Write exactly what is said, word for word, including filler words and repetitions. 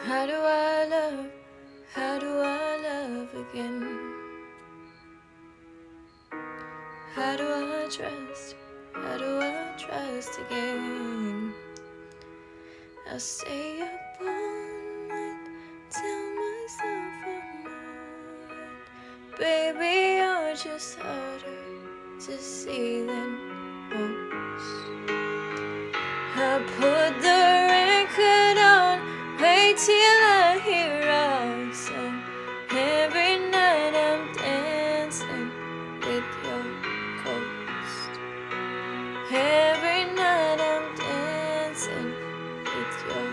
How do I love? How do I love again? How do I trust? How do I trust again? I stay up all night, tell myself I'm not. Baby, you're just harder to see than most. I put the record on, wait till I hear our song. Every night I'm dancing with your ghost. Every night I'm dancing with your